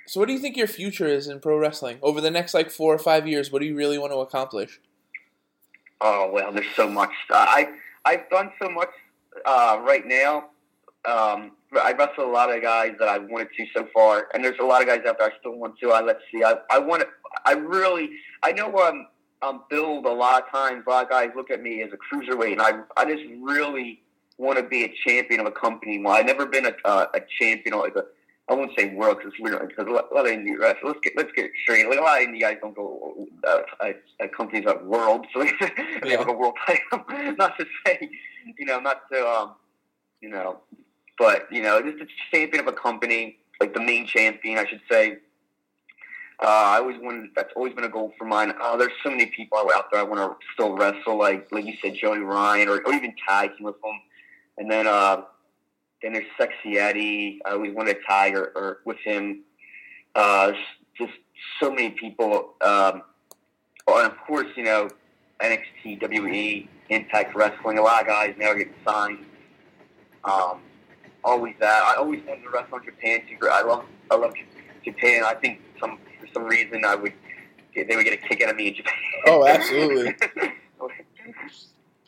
So what do you think your future is in pro wrestling? Over the next 4 or 5 years, what do you really want to accomplish? Oh, well, there's so much. I've done so much right now. I wrestle a lot of guys that I've wanted to so far, and there's a lot of guys out there I still want to. Let's see. I know I'm billed a lot of times. A lot of guys look at me as a cruiserweight, and I just really want to be a champion of a company. Well, I've never been a champion, I won't say world because a lot of indie wrestlers. Let's get it straight. A lot of indie guys don't go companies like world, so they have a world title. Not to say, not to but just a champion of a company, like the main champion, I should say. I always wanted. That's always been a goal for mine. There's so many people out there I want to still wrestle, like you said, Joey Ryan, or even tag team with them. And then there's Sexy Eddie. I always wanted to tag or with him. Just so many people. And of course, NXT, WWE, Impact Wrestling. A lot of guys now get signed. Always that. I always wanted to wrestle in Japan. I love Japan. I think for some reason they would get a kick out of me in Japan. Oh, absolutely.